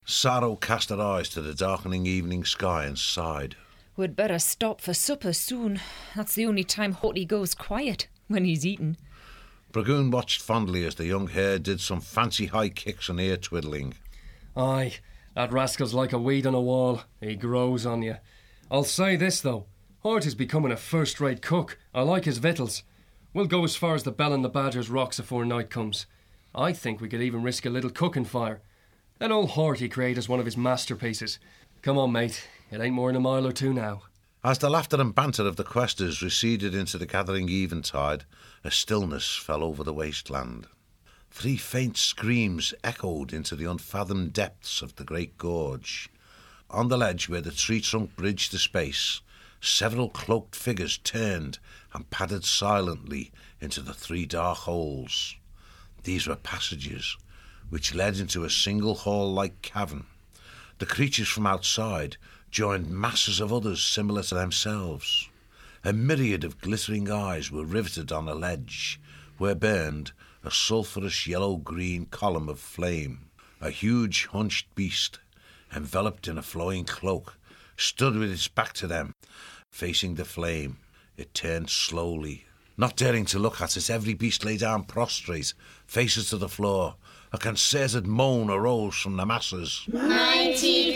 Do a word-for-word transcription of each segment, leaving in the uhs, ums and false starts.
Sorrow cast her eyes to the darkening evening sky and sighed. We'd better stop for supper soon. That's the only time Horty goes quiet, when he's eating. Bragoon watched fondly as the young hare did some fancy high kicks and ear twiddling. Aye, that rascal's like a weed on a wall. He grows on you. I'll say this, though. Horty's becoming a first-rate cook. I like his victuals. We'll go as far as the Bell and the Badger's rocks afore night comes. I think we could even risk a little cooking fire. Let old Horty create us one of his masterpieces. Come on, mate. It ain't more than a mile or two now. As the laughter and banter of the questers receded into the gathering eventide, a stillness fell over the wasteland. Three faint screams echoed into the unfathomed depths of the great gorge. On the ledge where the tree trunk bridged the space, several cloaked figures turned and padded silently into the three dark holes. These were passages which led into a single hall-like cavern. The creatures from outside joined masses of others similar to themselves. A myriad of glittering eyes were riveted on a ledge, where burned a sulphurous yellow-green column of flame. A huge hunched beast, enveloped in a flowing cloak, stood with its back to them, facing the flame. It turned slowly. Not daring to look at it, every beast lay down prostrate, faces to the floor. A concerted moan arose from the masses. Mighty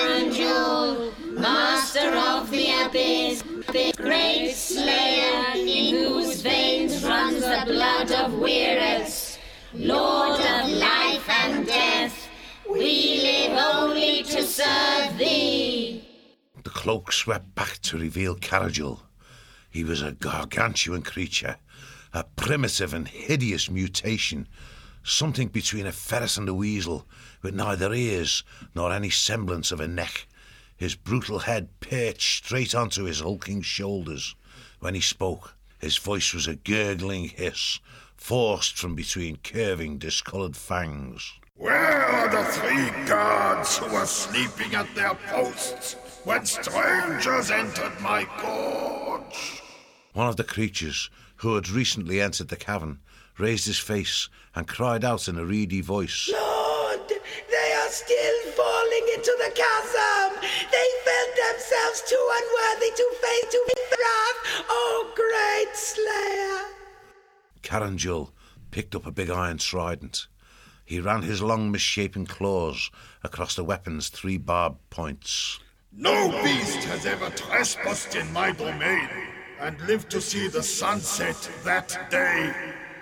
Carangel, master of the abyss, great slayer, in whose veins runs the blood of Wyriths, Lord of life and death, we live only to serve thee. The cloak swept back to reveal Carangel. He was a gargantuan creature, a primitive and hideous mutation, something between a ferret and a weasel, with neither ears nor any semblance of a neck. His brutal head perched straight onto his hulking shoulders. When he spoke, his voice was a gurgling hiss, forced from between curving, discoloured fangs. Where are the three guards who were sleeping at their posts when strangers entered my gorge? One of the creatures, who had recently entered the cavern, raised his face and cried out in a reedy voice. Lord, they are still falling into the chasm. They felt themselves too unworthy to face to meet the wrath, O great slayer. Carangel picked up a big iron trident. He ran his long misshapen claws across the weapon's three barbed points. No beast has ever trespassed in my domain and lived to see the sunset that day.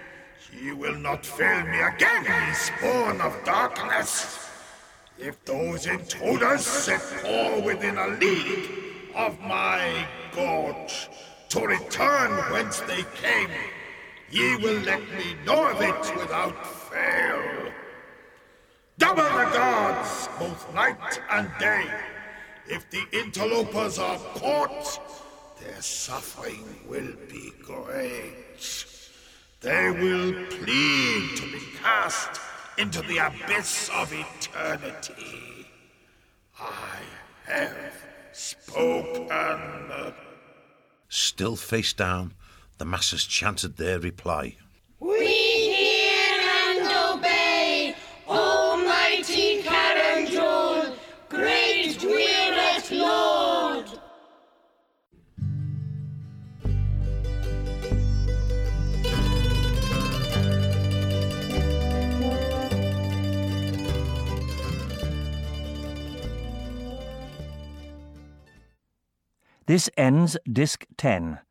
He will not fail me again, spawn of darkness. If those intruders set paw within a league of my gorge to return whence they came, ye will let me know of it without fail. Double the guards, both night and day. If the interlopers are caught, their suffering will be great. They will plead to be cast into the abyss of eternity. I have spoken. Still face down, the masses chanted their reply. We hear and obey, Almighty Carangel, great Wyrith Lord. This ends Disc ten.